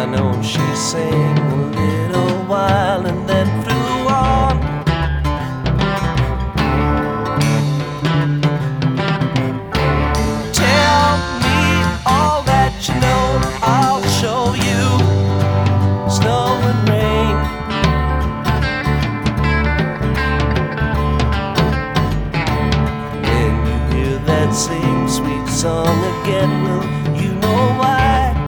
I know she sang a little while and then flew on. Tell me all that you know, I'll show you snow and rain. When you hear that same sweet song again,